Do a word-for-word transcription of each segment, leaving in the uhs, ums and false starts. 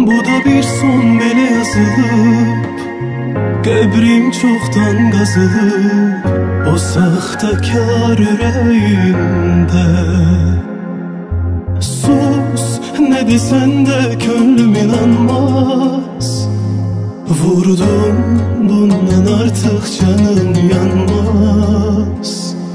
Bu da bir son belə yazılıb, qəbrim çoxdan qazılıb o saxtakar ürəyində. Sus, nə desən də könlüm inanmaz. Vurdum, bundan artıq canım yanmaz.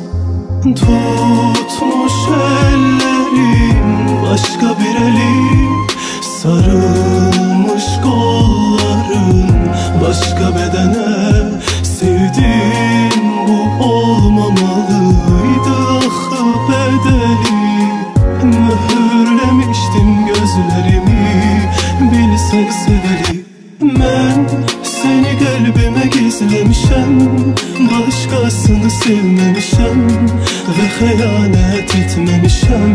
Tutmuş ellerim başka bir elim, sarılmış kolların başka bedene. Sevdim, bu olmamalıydı ahı bedeli. Mühürlemiştim gözlerimi, bilsek seveli. Ben seni kalbime gizlemişem, başkasını sevmemişem ve hıyanet etmemişem.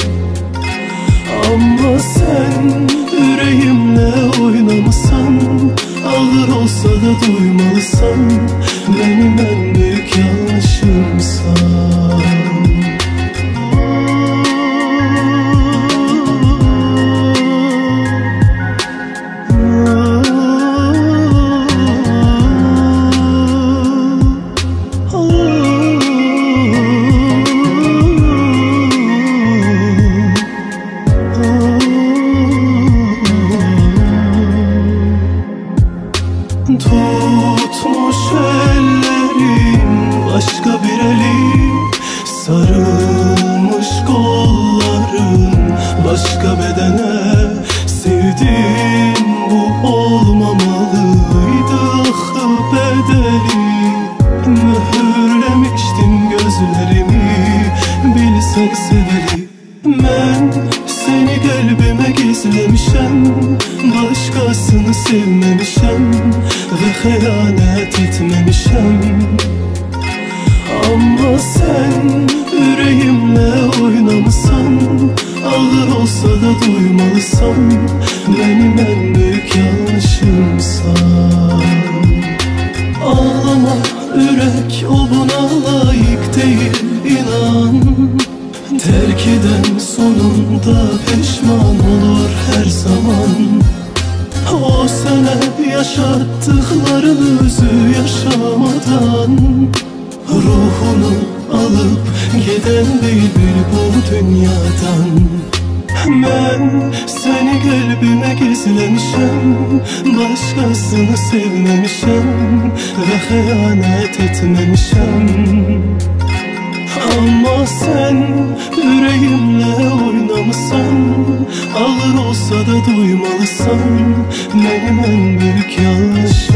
Ama sen yüreğimle oynamışsan, ağır olsa da duymalısan, benim en büyük yanlışımsan. Tutmuş ellerim başka bir elim, sarılmış kolların başka bedene. Sevdim, bu olmamalıydı ahı bedeli. Mühürlemiştim gözlerimi, bilsek seveli. Ben seni kalbime gizlemişem, başkasını sevmemişem ve hıyanet etmemişem. Ama sen yüreğimle oynamışsan, ağır olsa da duymalısan, benim en büyük yanlışımsan. Ağlama yürek, o buna layık değil inan. Terk eden sonunda pişman olur her zaman. O sana yaşattıklarını özü yaşamadan, ruhunu alıp giden bülbül bu dünyadan. Ben seni kalbime gizlemişem, başkasını sevmemişem ve hıyanet etmemişem. Ama sen yüreğimle oynamışsan, ağır olsa da duymalısan, benim en büyük yanlışım.